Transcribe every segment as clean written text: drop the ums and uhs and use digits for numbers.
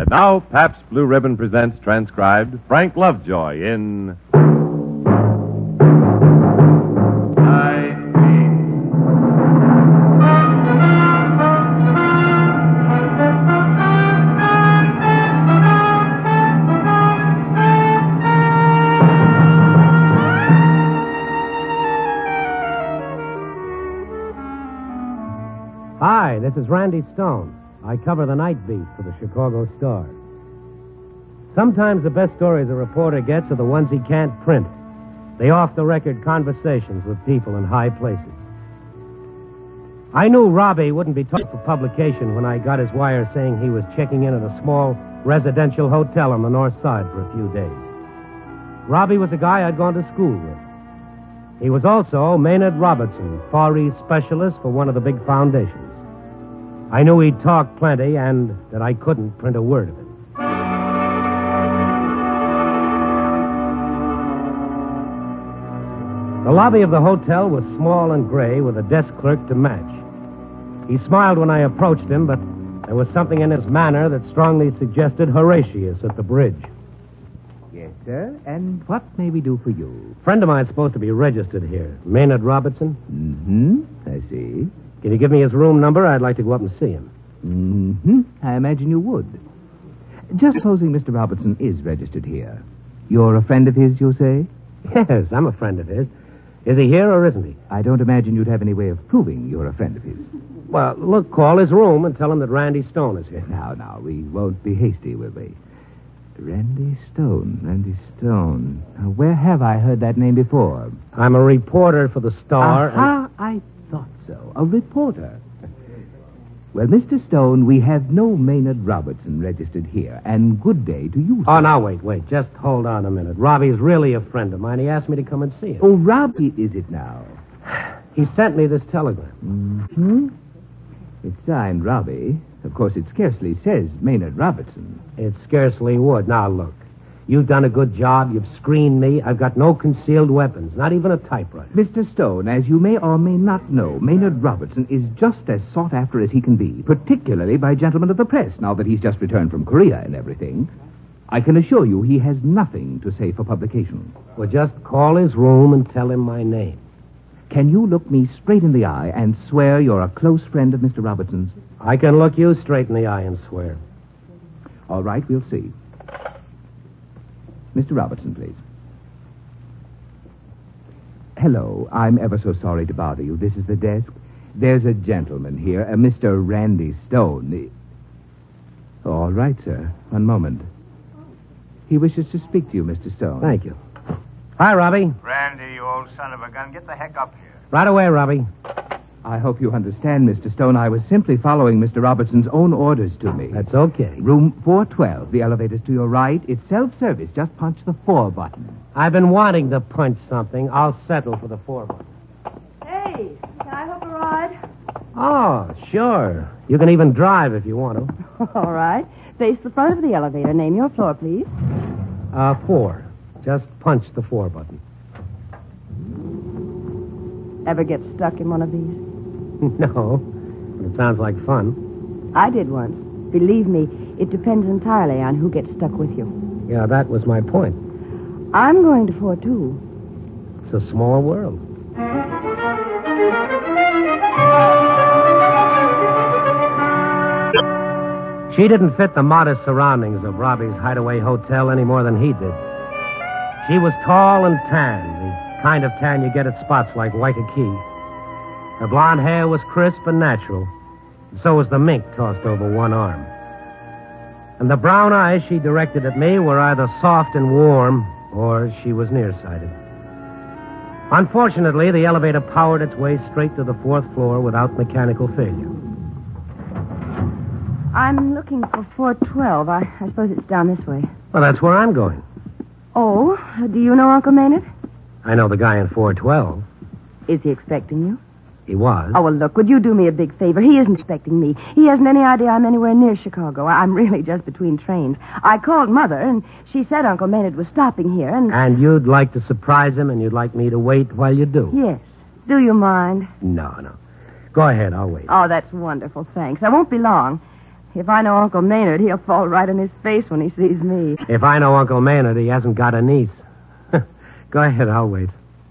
And now, Pabst Blue Ribbon presents, transcribed, Frank Lovejoy in... Hi, this is Randy Stone. I cover the night beat for the Chicago Star. Sometimes the best stories a reporter gets are the ones he can't print. The off-the-record conversations with people in high places. I knew Robbie wouldn't be talking for publication when I got his wire saying he was checking in at a small residential hotel on the north side for a few days. Robbie was a guy I'd gone to school with. He was also Maynard Robertson, Far East specialist for one of the big foundations. I knew he'd talk plenty and that I couldn't print a word of it. The lobby of the hotel was small and gray with a desk clerk to match. He smiled when I approached him, but there was something in his manner that strongly suggested Horatius at the bridge. Yes, sir. And what may we do for you? A friend of mine's supposed to be registered here. Maynard Robertson. I see. Can you give me his room number? I'd like to go up and see him. I imagine you would. Just supposing Mr. Robertson is registered here. You're a friend of his, you say? Yes, I'm a friend of his. Is he here or isn't he? I don't imagine you'd have any way of proving you're a friend of his. Well, look, call his room and tell him that Randy Stone is here. Now, we won't be hasty, will we? Randy Stone. Now, where have I heard that name before? I'm a reporter for the Star. I thought so. A reporter. Well, Mr. Stone, we have no Maynard Robertson registered here, and good day to you, sir. Oh, now, wait. Just hold on a minute. Robbie's really a friend of mine. He asked me to come and see him. Oh, Robbie, is it now? He sent me this telegram. It's signed Robbie. Of course, it scarcely says Maynard Robertson. It scarcely would. Now, look. You've done a good job. You've screened me. I've got no concealed weapons, not even a typewriter. Mr. Stone, as you may or may not know, Maynard Robertson is just as sought after as he can be, particularly by gentlemen of the press, now that he's just returned from Korea and everything. I can assure you he has nothing to say for publication. Well, just call his room and tell him my name. Can you look me straight in the eye and swear you're a close friend of Mr. Robertson's? I can look you straight in the eye and swear. All right, we'll see. Mr. Robertson, please. Hello, I'm ever so sorry to bother you. This is the desk. There's a gentleman here, a Mr. Randy Stone. All right, sir. One moment. He wishes to speak to you, Mr. Stone. Thank you. Hi, Robbie. Randy, you old son of a gun, get the heck up here. Right away, Robbie. I hope you understand, Mr. Stone. I was simply following Mr. Robertson's own orders to me. That's okay. Room 412. The elevator's to your right. It's self-service. Just punch the 4 button. I've been wanting to punch something. I'll settle for the 4 button. Hey, can I hook a ride? Oh, sure. You can even drive if you want to. All right. Face the front of the elevator. Name your floor, please. 4. Just punch the 4 button. Ever get stuck in one of these? No, but it sounds like fun. I did once. Believe me, it depends entirely on who gets stuck with you. Yeah, that was my point. I'm going to 4, too. It's a small world. She didn't fit the modest surroundings of Robbie's hideaway hotel any more than he did. She was tall and tan, the kind of tan you get at spots like Waikiki. Her blonde hair was crisp and natural, and so was the mink tossed over one arm. And the brown eyes she directed at me were either soft and warm, or she was nearsighted. Unfortunately, the elevator powered its way straight to the 4th floor without mechanical failure. I'm looking for 412. I suppose it's down this way. Well, that's where I'm going. Oh, do you know Uncle Maynard? I know the guy in 412. Is he expecting you? He was. Oh, well, look, would you do me a big favor? He isn't expecting me. He hasn't any idea I'm anywhere near Chicago. I'm really just between trains. I called Mother, and she said Uncle Maynard was stopping here, and... And you'd like to surprise him, and you'd like me to wait while you do? Yes. Do you mind? No. Go ahead, I'll wait. Oh, that's wonderful, thanks. I won't be long. If I know Uncle Maynard, he'll fall right in his face when he sees me. If I know Uncle Maynard, he hasn't got a niece. Go ahead, I'll wait.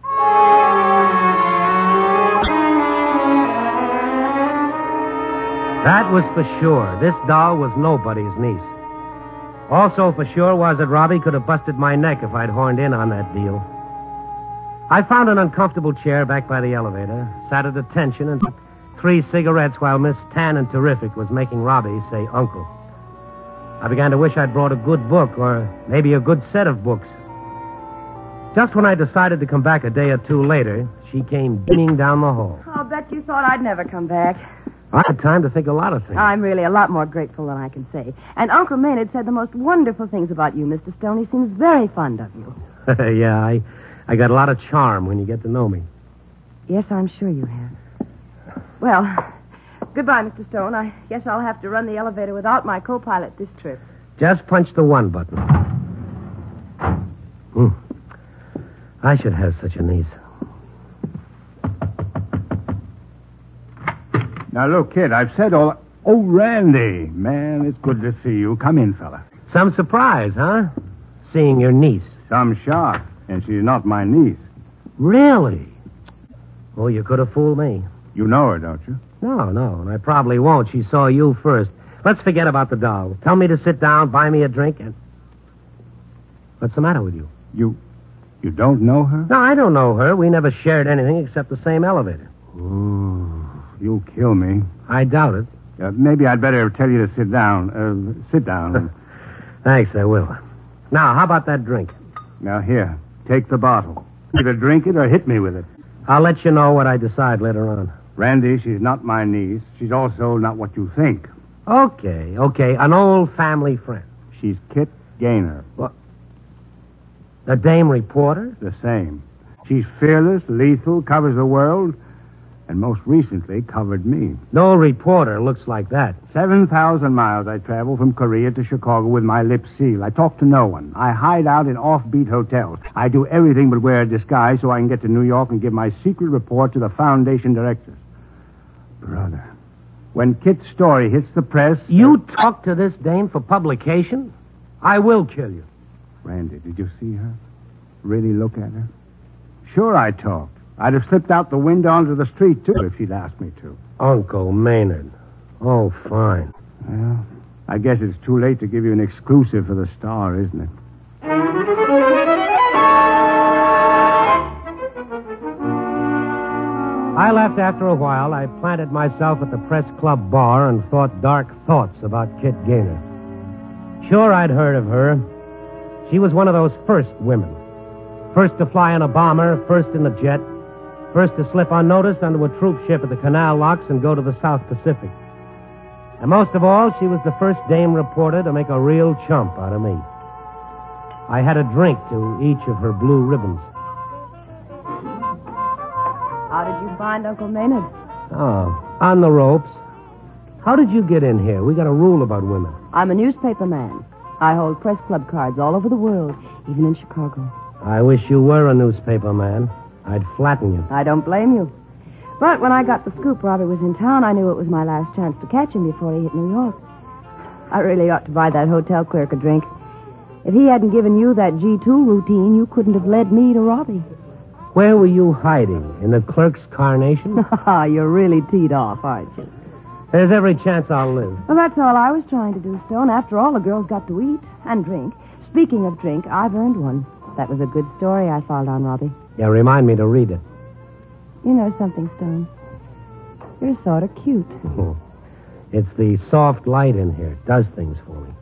That was for sure. This doll was nobody's niece. Also for sure was that Robbie could have busted my neck if I'd horned in on that deal. I found an uncomfortable chair back by the elevator, sat at attention, and took 3 cigarettes while Miss Tan and Terrific was making Robbie say uncle. I began to wish I'd brought a good book, or maybe a good set of books. Just when I decided to come back a day or two later, she came beaming down the hall. I'll bet you thought I'd never come back. I had time to think a lot of things. I'm really a lot more grateful than I can say. And Uncle Maynard said the most wonderful things about you, Mr. Stone. He seems very fond of you. Yeah, I got a lot of charm when you get to know me. Yes, I'm sure you have. Well, goodbye, Mr. Stone. I guess I'll have to run the elevator without my co-pilot this trip. Just punch the 1 button. I should have such a niece. Now, look, kid, I've said all... Oh, Randy. Man, it's good to see you. Come in, fella. Some surprise, huh? Seeing your niece. Some shock. And she's not my niece. Really? Oh, you could have fooled me. You know her, don't you? No, and I probably won't. She saw you first. Let's forget about the doll. Tell me to sit down, buy me a drink, and... What's the matter with you? You don't know her? No, I don't know her. We never shared anything except the same elevator. Ooh, you'll kill me. I doubt it. Maybe I'd better tell you to sit down. Sit down. Thanks, I will. Now, how about that drink? Now, here. Take the bottle. Either drink it or hit me with it. I'll let you know what I decide later on. Randy, she's not my niece. She's also not what you think. Okay. An old family friend. She's Kit Gaynor. What? The dame reporter? The same. She's fearless, lethal, covers the world, and most recently covered me. No reporter looks like that. 7,000 miles I travel from Korea to Chicago with my lips sealed. I talk to no one. I hide out in offbeat hotels. I do everything but wear a disguise so I can get to New York and give my secret report to the Foundation directors. Brother, when Kit's story hits the press... You talk to this dame for publication? I will kill you. Randy, did you see her? Really look at her? Sure I talked. I'd have slipped out the window onto the street, too, if she'd asked me to. Uncle Maynard. Oh, fine. Well, I guess it's too late to give you an exclusive for the Star, isn't it? I left after a while. I planted myself at the Press Club bar and thought dark thoughts about Kit Gaynor. Sure, I'd heard of her. She was one of those first women. First to fly in a bomber, first in a jet, first to slip unnoticed onto a troop ship at the Canal Locks and go to the South Pacific. And most of all, she was the first dame reporter to make a real chump out of me. I had a drink to each of her blue ribbons. How did you find Uncle Maynard? Oh, on the ropes. How did you get in here? We got a rule about women. I'm a newspaper man. I hold press club cards all over the world, even in Chicago. I wish you were a newspaper man. I'd flatten you. I don't blame you. But when I got the scoop Robbie was in town, I knew it was my last chance to catch him before he hit New York. I really ought to buy that hotel clerk a drink. If he hadn't given you that G2 routine, you couldn't have led me to Robbie. Where were you hiding? In the clerk's carnation? You're really teed off, aren't you? There's every chance I'll live. Well, that's all I was trying to do, Stone. After all, the girls got to eat and drink. Speaking of drink, I've earned one. That was a good story I filed on Robbie. Yeah, remind me to read it. You know something, Stone? You're sort of cute. It's the soft light in here. It does things for me.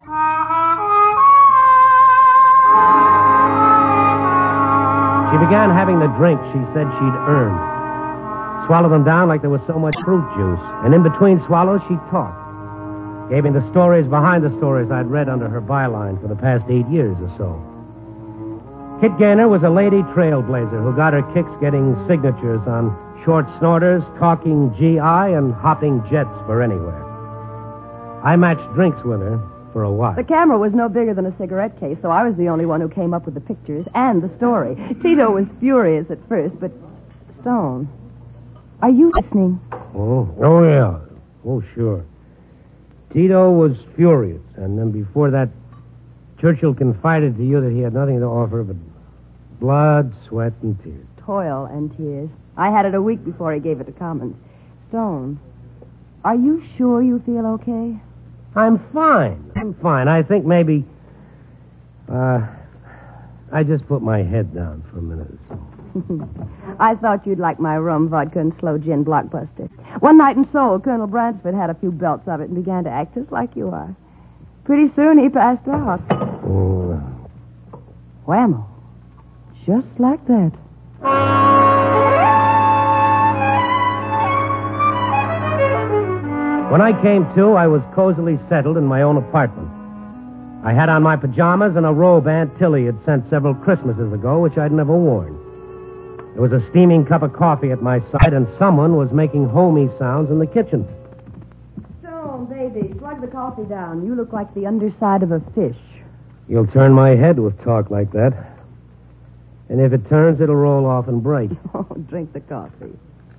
She began having the drink she said she'd earned. Swallowed them down like there was so much fruit juice. And in between swallows, she'd talk. Gave me the stories behind the stories I'd read under her byline for the past 8 years or so. Kit Gaynor was a lady trailblazer who got her kicks getting signatures on short snorters, talking GI, and hopping jets for anywhere. I matched drinks with her for a while. The camera was no bigger than a cigarette case, so I was the only one who came up with the pictures and the story. Tito was furious at first, but... Stone, are you listening? Oh, yeah. Oh, sure. Tito was furious, and then before that, Churchill confided to you that he had nothing to offer but blood, sweat, and tears. Toil and tears. I had it a week before he gave it to Commons. Stone, are you sure you feel okay? I'm fine. I think maybe... I just put my head down for a minute or so. I thought you'd like my rum, vodka, and slow gin blockbuster. One night in Seoul, Colonel Bransford had a few belts of it and began to act just like you are. Pretty soon he passed out. Oh. Whammo. Just like that. When I came to, I was cozily settled in my own apartment. I had on my pajamas and a robe Aunt Tilly had sent several Christmases ago, which I'd never worn. There was a steaming cup of coffee at my side, and someone was making homey sounds in the kitchen. Stone, baby, plug the coffee down. You look like the underside of a fish. You'll turn my head with talk like that. And if it turns, it'll roll off and break. Oh, drink the coffee.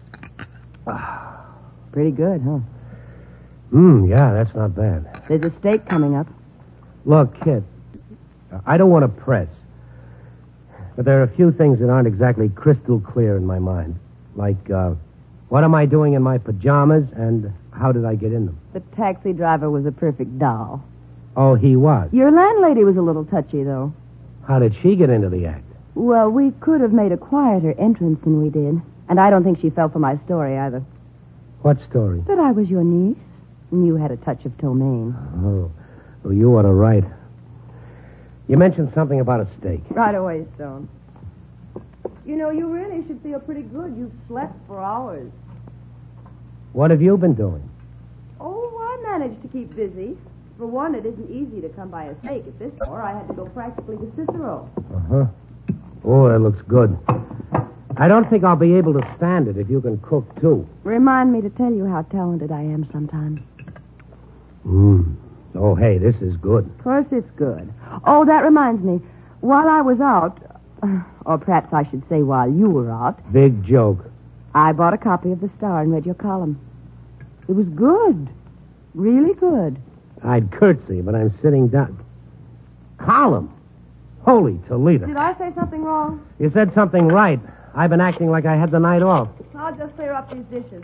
Pretty good, huh? Yeah, that's not bad. There's a steak coming up. Look, kid, I don't want to press, but there are a few things that aren't exactly crystal clear in my mind. Like, what am I doing in my pajamas, and how did I get in them? The taxi driver was a perfect doll. Oh, he was? Your landlady was a little touchy, though. How did she get into the act? Well, we could have made a quieter entrance than we did. And I don't think she fell for my story, either. What story? That I was your niece, and you had a touch of ptomaine. Oh, well, you ought to write. You mentioned something about a steak. Right away, Stone. You know, you really should feel pretty good. You've slept for hours. What have you been doing? Oh, I managed to keep busy. For one, it isn't easy to come by a steak at this hour. I had to go practically to Cicero. Uh-huh. Oh, that looks good. I don't think I'll be able to stand it if you can cook, too. Remind me to tell you how talented I am sometime. Oh, hey, this is good. Of course it's good. Oh, that reminds me. While I was out, or perhaps I should say while you were out, Big joke. I bought a copy of the Star and read your column. It was good. Really good. I'd curtsy, but I'm sitting down. Column? Holy Toledo. Did I say something wrong? You said something right. I've been acting like I had the night off. I'll just clear up these dishes.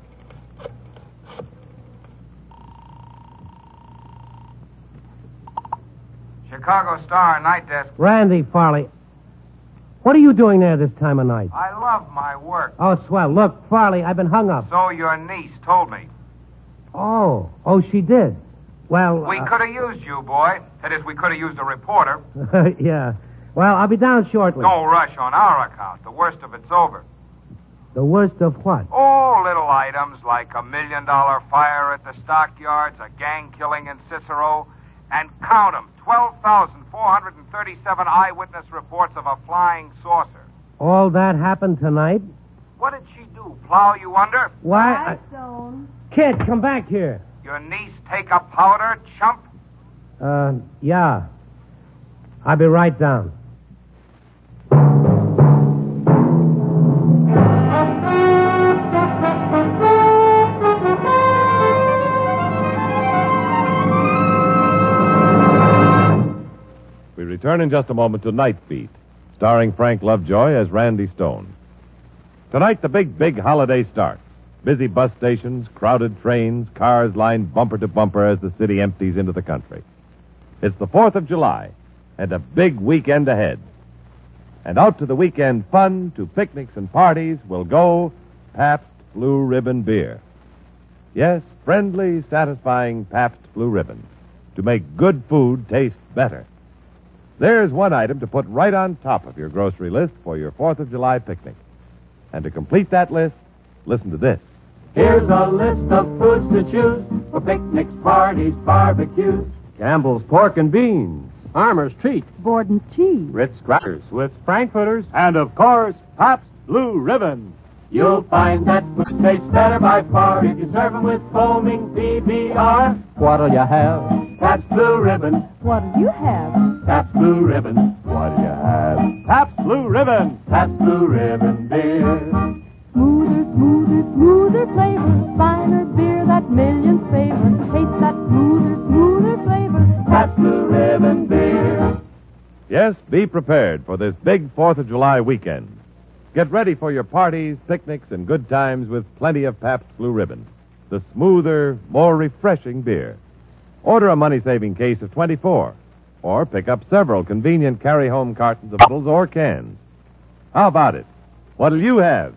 Chicago Star, night desk. Randy Farley. What are you doing there this time of night? I love my work. Oh, swell. Look, Farley, I've been hung up. So your niece told me. Oh, she did. Well, We could have used you, boy. That is, we could have used a reporter. yeah. Well, I'll be down shortly. No rush on our account. The worst of it's over. The worst of what? Oh, little items like $1 million fire at the stockyards, a gang killing in Cicero, and count 'em, 12,437 eyewitness reports of a flying saucer. All that happened tonight? What did she do, plow you under? Why? Stone. Kid, come back here. Your niece take up powder, chump? Yeah. I'll be right down. We return in just a moment to Night Beat, starring Frank Lovejoy as Randy Stone. Tonight, the big holiday starts. Busy bus stations, crowded trains, cars lined bumper to bumper as the city empties into the country. It's the 4th of July, and a big weekend ahead. And out to the weekend fun, to picnics and parties, will go Pabst Blue Ribbon beer. Yes, friendly, satisfying Pabst Blue Ribbon, to make good food taste better. There's one item to put right on top of your grocery list for your 4th of July picnic. And to complete that list, listen to this. Here's a list of foods to choose for picnics, parties, barbecues. Campbell's Pork and Beans, Armour's Treat, Borden's cheese. Ritz Crackers with Frankfurters, and of course, Pabst Blue Ribbon. You'll find that food tastes better by far if you serve 'em with foaming PBR. What'll you have? Pabst Blue Ribbon, What'll you have? Pabst Blue Ribbon, What'll you have? Pabst Blue Ribbon. Pabst Blue Ribbon beer. Smoother, smoother, smoother flavor, finer beer beer that millions favor. Taste that smoother, smoother flavor. Pabst Blue Ribbon beer. Yes, be prepared for this big 4th of July weekend. Get ready for your parties, picnics, and good times with plenty of Pabst Blue Ribbon, the smoother, more refreshing beer. Order a money-saving case of 24, or pick up several convenient carry-home cartons of bottles or cans. How about it? What'll you have?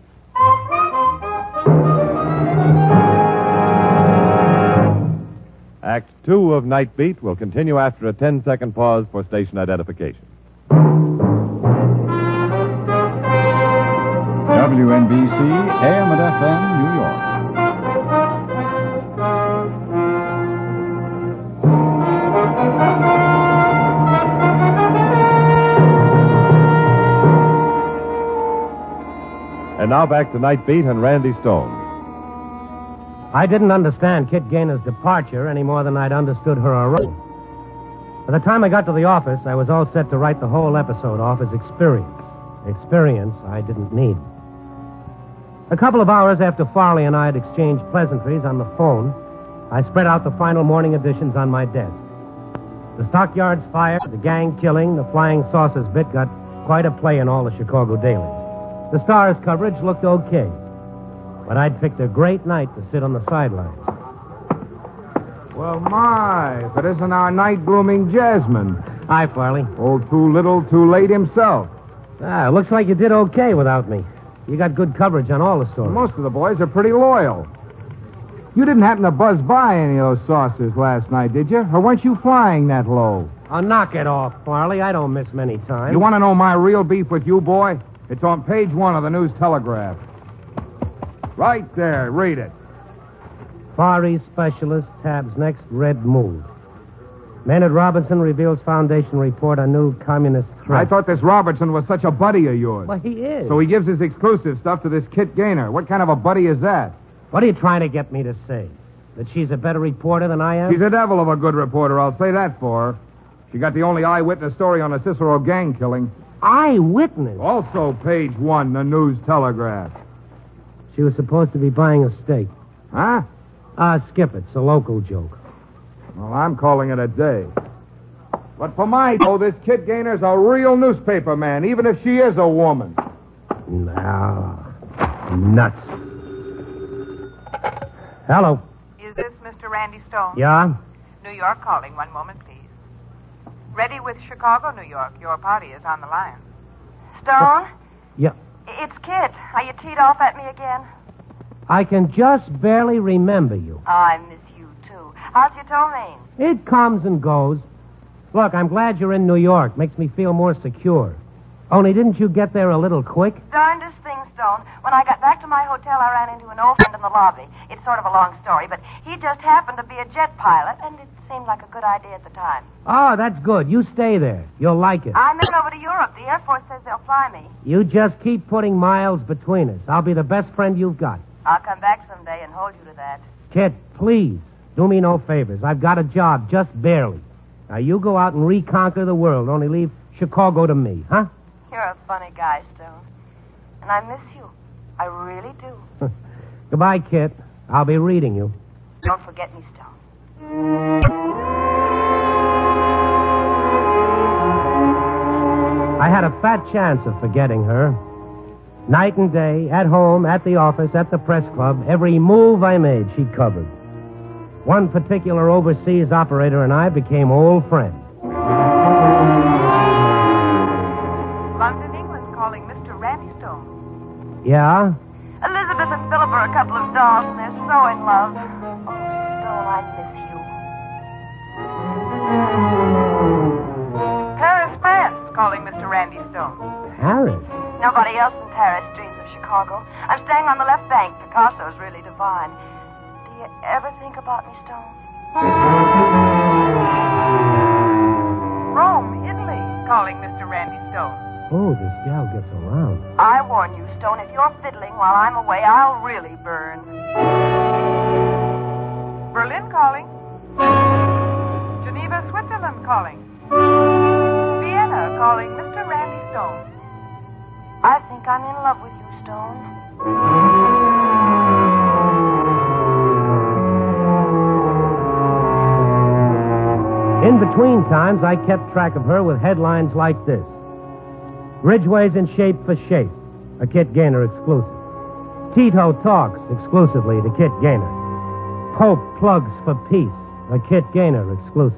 Act 2 of Night Beat will continue after a 10-second pause for station identification. WNBC, AM and FM, New York. And now back to Night Beat and Randy Stone. I didn't understand Kit Gaynor's departure any more than I'd understood her arrival. By the time I got to the office, I was all set to write the whole episode off as experience. Experience I didn't need. A couple of hours after Farley and I had exchanged pleasantries on the phone, I spread out the final morning editions on my desk. The stockyards fire, the gang killing, the flying saucers bit got quite a play in all the Chicago dailies. The Star's coverage looked okay. But I'd picked a great night to sit on the sidelines. Well, my, if it isn't our night-blooming Jasmine. Hi, Farley. Oh, too little, too late himself. Looks like you did okay without me. You got good coverage on all the stories. Most of the boys are pretty loyal. You didn't happen to buzz by any of those saucers last night, did you? Or weren't you flying that low? Oh, knock it off, Farley. I don't miss many times. You want to know my real beef with you, boy? It's on page 1 of the News-Telegraph. Right there. Read it. Far East Specialist tabs next red move. Maynard Robinson reveals Foundation report on new communist threat. I thought this Robertson was such a buddy of yours. Well, he is. So he gives his exclusive stuff to this Kit Gaynor. What kind of a buddy is that? What are you trying to get me to say? That she's a better reporter than I am? She's a devil of a good reporter, I'll say that for her. She got the only eyewitness story on the Cicero gang killing. Eyewitness? Also page 1, the News-Telegraph. She was supposed to be buying a steak. Huh? Skip it. It's a local joke. Well, I'm calling it a day. But for my this Kit Gaynor's a real newspaper man, even if she is a woman. No. Nuts. Hello. Is this Mr. Randy Stone? Yeah? New York calling. One moment, please. Ready with Chicago, New York. Your party is on the line. Stone? Yeah. It's Kit. Are you teed off at me again? I can just barely remember you. Oh, I miss you, too. How's your ptomaine? It comes and goes. Look, I'm glad you're in New York. Makes me feel more secure. Only didn't you get there a little quick? Darndest thing, Stone. When I got back to my hotel, I ran into an old friend in the lobby. It's sort of a long story, but he just happened to be a jet pilot, and it seemed like a good idea at the time. Oh, that's good. You stay there. You'll like it. I'm heading over to Europe. The Air Force says they'll fly me. You just keep putting miles between us. I'll be the best friend you've got. I'll come back someday and hold you to that. Kit, please, do me no favors. I've got a job, just barely. Now, you go out and reconquer the world, only leave Chicago to me, huh? You're a funny guy, Stone. And I miss you. I really do. Goodbye, Kit. I'll be reading you. Don't forget me, Stone. I had a fat chance of forgetting her. Night and day, at home, at the office, at the press club, every move I made, she covered. One particular overseas operator and I became old friends. London, England, calling Mr. Randy Stone. Yeah? Elizabeth and Philip are a couple of dolls, and they're so in love. Oh, Stone, I miss you. Paris, France, calling Mr. Randy Stone. Paris? Nobody else in Paris dreams of Chicago. I'm staying on the left bank. Picasso's really divine. Do you ever think about me, Stone? Rome, Italy, calling Mr. Randy Stone. Oh, this gal gets around. I warn you, Stone, if you're fiddling while I'm away, I'll really burn. Berlin calling. Geneva, Switzerland calling. Vienna calling Mr. Randy Stone. I think I'm in love with you, Stone. in between times, I kept track of her with headlines like this. Ridgway's in shape for shape, a Kit Gaynor exclusive. Tito talks exclusively to Kit Gaynor. Pope plugs for peace, a Kit Gaynor exclusive.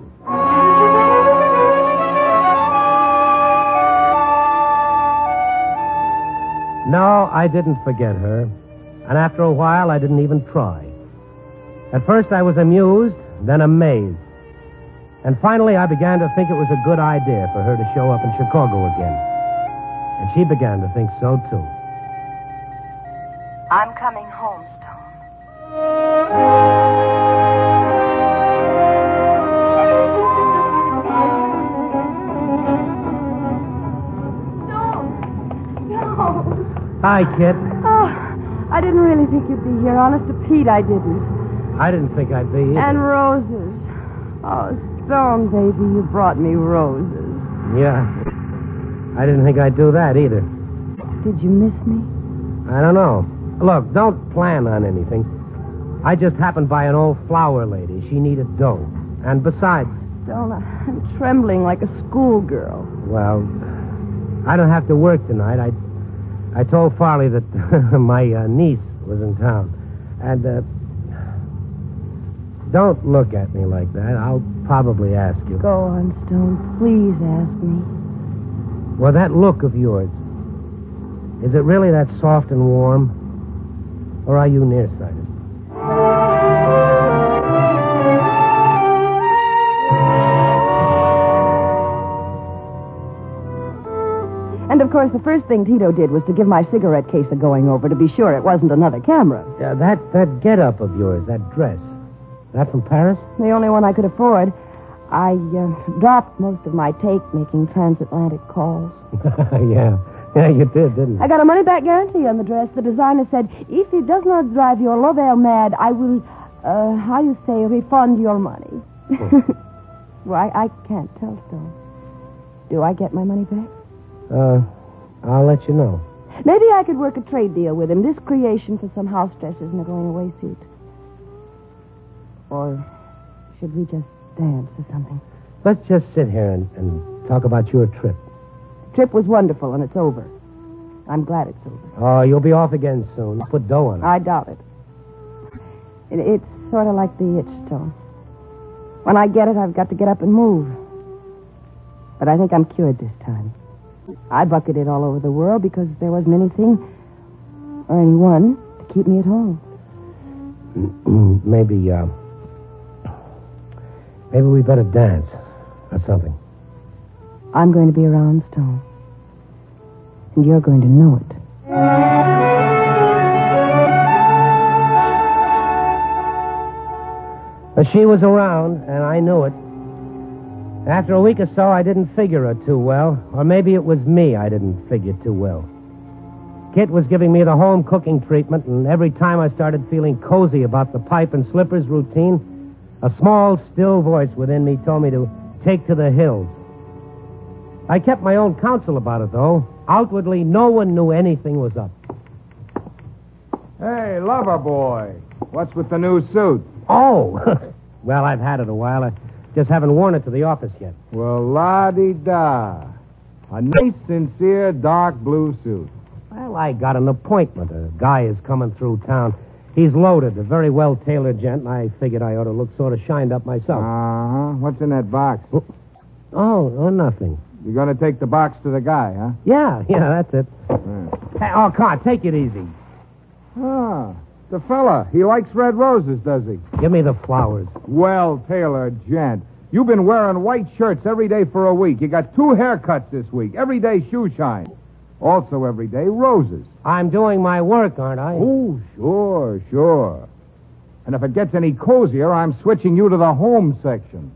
No, I didn't forget her. And after a while, I didn't even try. At first, I was amused, then amazed. And finally, I began to think it was a good idea for her to show up in Chicago again. And she began to think so, too. I'm coming home, Hi, Kit. Oh, I didn't really think you'd be here. Honest to Pete, I didn't. I didn't think I'd be here. And roses. Oh, Stone, baby, you brought me roses. Yeah. I didn't think I'd do that either. Did you miss me? I don't know. Look, don't plan on anything. I just happened by an old flower lady. She needed dough. And besides... Stone, I'm trembling like a schoolgirl. Well, I don't have to work tonight. I told Farley that my niece was in town. And, don't look at me like that. I'll probably ask you. Go on, Stone. Please ask me. Well, that look of yours, is it really that soft and warm? Or are you nearsighted? And, of course, the first thing Tito did was to give my cigarette case a going over to be sure it wasn't another camera. Yeah, that get-up of yours, that dress, that from Paris? The only one I could afford. I dropped most of my take making transatlantic calls. Yeah, you did, didn't you? I got a money-back guarantee on the dress. The designer said, if it does not drive your lover mad, I will, refund your money. Well, I can't tell, Stone. Do I get my money back? I'll let you know. Maybe I could work a trade deal with him. This creation for some house dresses and a going-away suit. Or should we just dance or something? Let's just sit here and talk about your trip. The trip was wonderful, and it's over. I'm glad it's over. Oh, you'll be off again soon. Put dough on it. I doubt it. It's sort of like the itch, Stone. When I get it, I've got to get up and move. But I think I'm cured this time. I bucketed all over the world because there wasn't anything or anyone to keep me at home. Maybe we better dance or something. I'm going to be around, Stone. And you're going to know it. But she was around, and I knew it. After a week or so, I didn't figure her too well. Or maybe it was me I didn't figure too well. Kit was giving me the home cooking treatment, and every time I started feeling cozy about the pipe and slippers routine, a small, still voice within me told me to take to the hills. I kept my own counsel about it, though. Outwardly, no one knew anything was up. Hey, lover boy. What's with the new suit? Oh, well, I've had it a while. I just haven't worn it to the office yet. Well, la-di-da. A nice, sincere, dark blue suit. Well, I got an appointment. A guy is coming through town. He's loaded, a very well-tailored gent, and I figured I ought to look sort of shined up myself. Uh-huh. What's in that box? Oh, nothing. You're going to take the box to the guy, huh? Yeah, that's it. Hey, oh, come on, take it easy. Ah, the fella. He likes red roses, does he? Give me the flowers. Well-tailored gent. You've been wearing white shirts every day for a week. You got 2 haircuts this week. Every day shoe shine. Also every day roses. I'm doing my work, aren't I? Oh, sure. And if it gets any cozier, I'm switching you to the home section.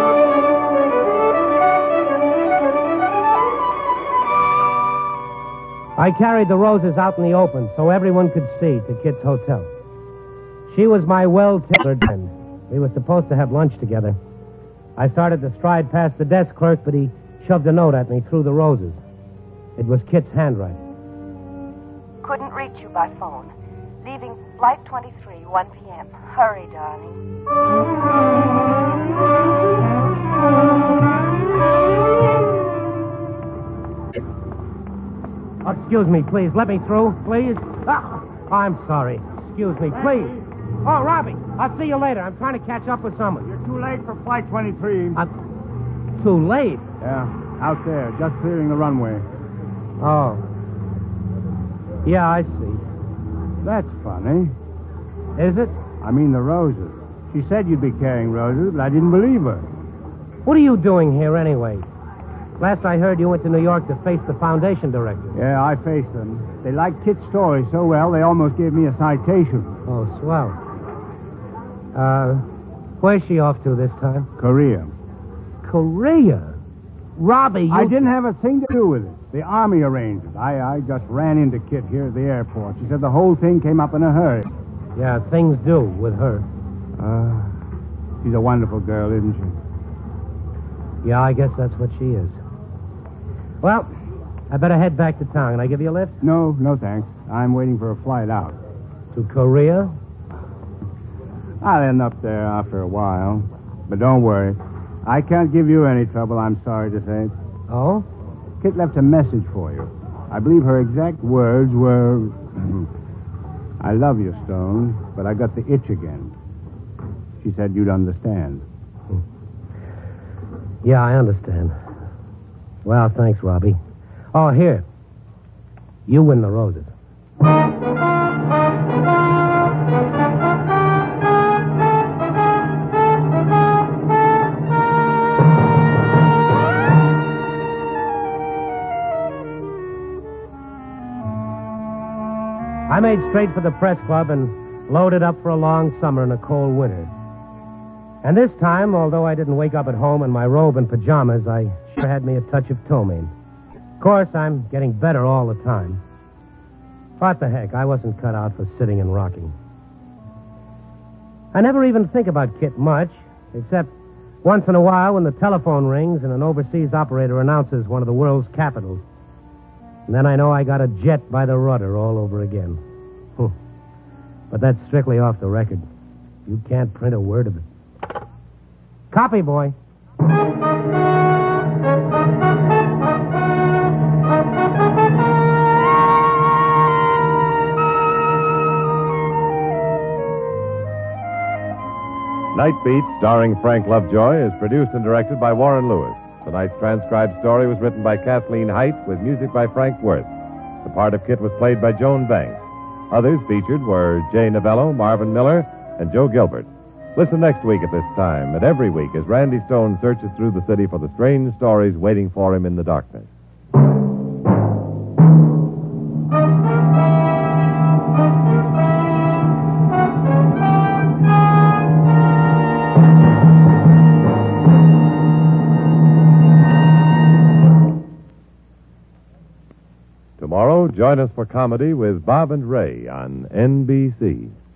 I carried the roses out in the open so everyone could see to Kit's hotel. She was my well-tailored friend. We were supposed to have lunch together. I started to stride past the desk clerk, but he shoved a note at me through the roses. It was Kit's handwriting. Couldn't reach you by phone. Leaving Flight 23, 1 p.m. Hurry, darling. Oh, excuse me, please. Let me through, please. I'm sorry. Excuse me, please. Oh, Robbie, I'll see you later. I'm trying to catch up with someone. You're too late for Flight 23. Too late? Yeah, out there, just clearing the runway. Oh. Yeah, I see. That's funny. Is it? I mean the roses. She said you'd be carrying roses, but I didn't believe her. What are you doing here anyway? Last I heard, you went to New York to face the foundation director. Yeah, I faced them. They liked Kit's story so well, they almost gave me a citation. Oh, swell. Where's she off to this time? Korea. Korea? Robbie, you... I didn't have a thing to do with it. The Army arranged it. I just ran into Kit here at the airport. She said the whole thing came up in a hurry. Yeah, things do with her. She's a wonderful girl, isn't she? Yeah, I guess that's what she is. Well, I better head back to town. Can I give you a lift? No, thanks. I'm waiting for a flight out. To Korea? I'll end up there after a while. But don't worry. I can't give you any trouble, I'm sorry to say. Oh? Kit left a message for you. I believe her exact words were... I love you, Stone, but I got the itch again. She said you'd understand. Yeah, I understand. Well, thanks, Robbie. Oh, here. You win the roses. I made straight for the press club and loaded up for a long summer and a cold winter. And this time, although I didn't wake up at home in my robe and pajamas, I sure had me a touch of ptomaine. Of course, I'm getting better all the time. What the heck, I wasn't cut out for sitting and rocking. I never even think about Kit much, except once in a while when the telephone rings and an overseas operator announces one of the world's capitals. And then I know I got a jet by the rudder all over again. But that's strictly off the record. You can't print a word of it. Copy, boy. Night Beat, starring Frank Lovejoy, is produced and directed by Warren Lewis. Tonight's transcribed story was written by Kathleen Height with music by Frank Worth. The part of Kit was played by Joan Banks. Others featured were Jay Novello, Marvin Miller, and Joe Gilbert. Listen next week at this time and every week as Randy Stone searches through the city for the strange stories waiting for him in the darkness. Tomorrow, join us for comedy with Bob and Ray on NBC.